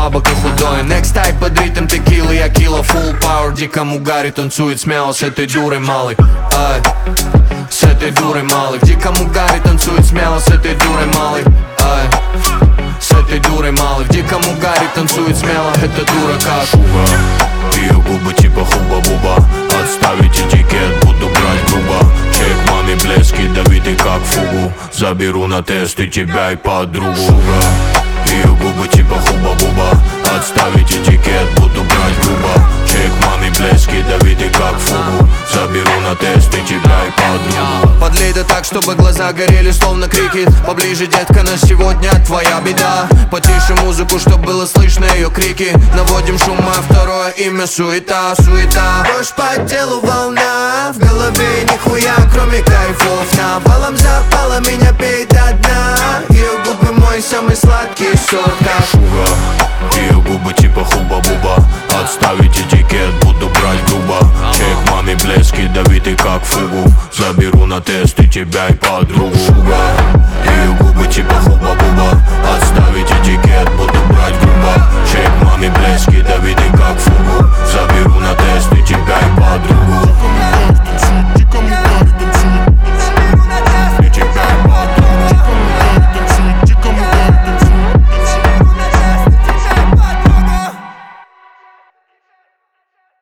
бабок и худой. Next type под ритм текилы, я кило full power. Дикому Гарри танцует смело с этой дурой малой. Ай, с этой дурой малой. Дикому Гарри танцует смело с этой дурой малой. Ай, с этой дурой малой. Дикому Гарри танцует смело, эта дура как шуга. Ее губы типа хуба-буба. Отставить этикет, буду брать грубо. Чек маме блески, давиды как фугу. Заберу на тест и тебя и подругу. Шуга. Ее губы типа хуба-буба. Отставить этикет, буду брать грубо. Чек маме блески, давиды как фугу. Заберу на тест и тебя и подругу. Подлей да так, чтобы глаза горели, словно крики. Поближе, детка, на сегодня твоя беда. Потише музыку, чтоб было слышно ее крики. Наводим шум, а второе имя суета, суета. Дождь по телу, волна, в голове нихуя, кроме кайфов. Навалом запала, меня пей до дна. Ее губы мой самый сладкий сорт. Шуга. Ее губы типа хуба-буба. Отставить этикет, буду брать грубо. Чек маме блески, давиды как фугу. Заберу на тест и тебя и подругу. Шуга. Ее губы типа хуба-буба. Отставить этикет, буду брать грубо. Чек маме блески, давиды как фугу. Заберу на тест и тебя и подругу.